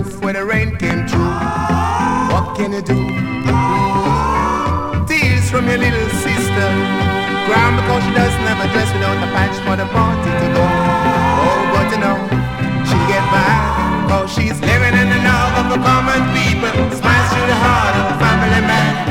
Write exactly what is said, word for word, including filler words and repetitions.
roof where the rain came through. What can you do? Tears from your little sister, crying because she doesn't have a dress without a patch for the party to go. Oh, but you know, she get by, cause she's living in the love of the common people. Smiles through the heart of a family man.